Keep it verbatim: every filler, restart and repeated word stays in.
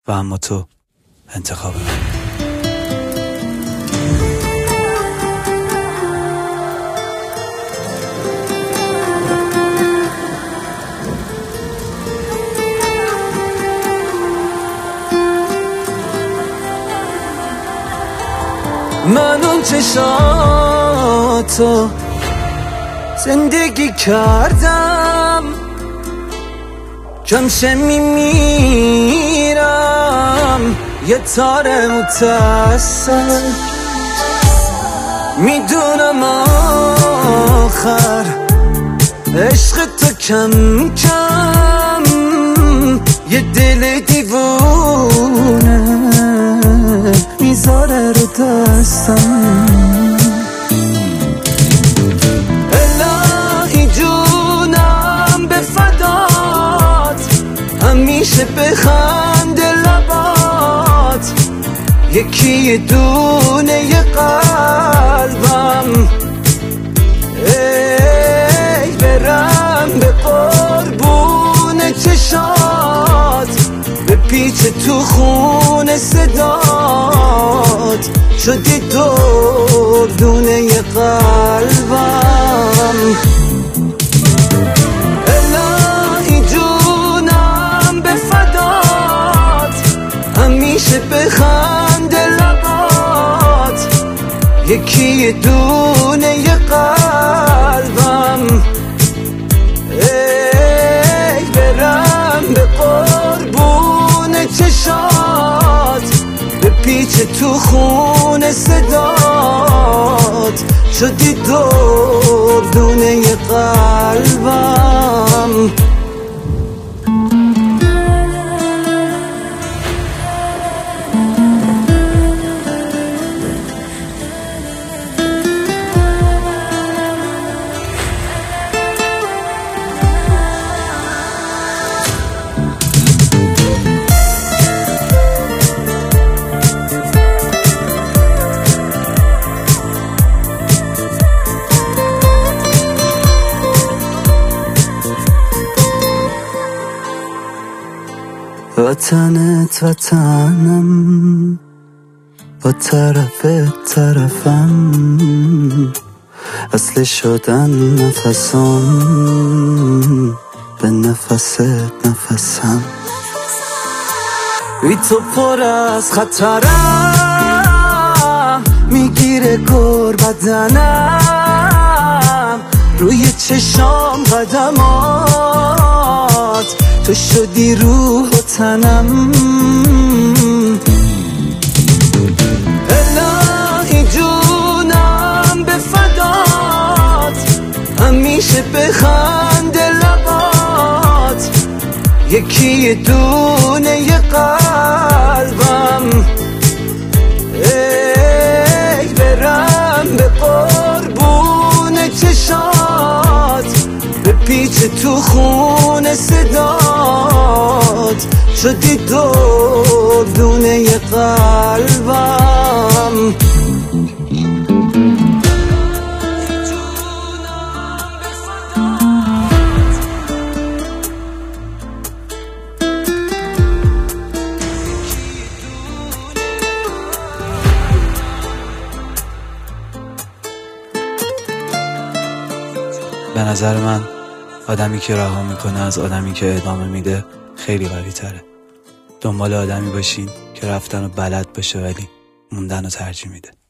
و اما تو انتخاب من. من اون چشاتو زندگی کردم، کمشه میمیرم یه تاره متصل. میدونم آخر عشق تو کم کم یه دل دیوونه میذاره رو دستم. الهی جونم به فدات، همیشه بخند لبات، یکی یه دونه ی قلبم. ای برم به قربون چشات، به پیچ تو خون صدات، شدی دردونه ی قلبم. الهی جونم به فدات، همیشه بخند لبات، یکی یه دونه ی قلبم. ای برم به قربون چشات، به پیچ تو خون صدات، شدی دردونه ی قلبم. وطنت وطنم، با طرف طرفم، اصل شدن نفسم، به نفست نفسم. بی تو پر از خطرم، میگیره گر بدنم، روی چشام قدمات، تو شدی روح و تنم. الهی جونم به فدات، همیشه بخند لبات، یکی یه دونه ی قلبم. ای برم به قربون چشات، به پیچ تو خون صدات، شدی دردونه ی قلبم. به نظر من آدمی که رها میکنه از آدمی که ادامه میده خیلی قوی تره. دنبال آدمی باشین که رفتن رو بلد باشه ولی موندن رو ترجیح میده.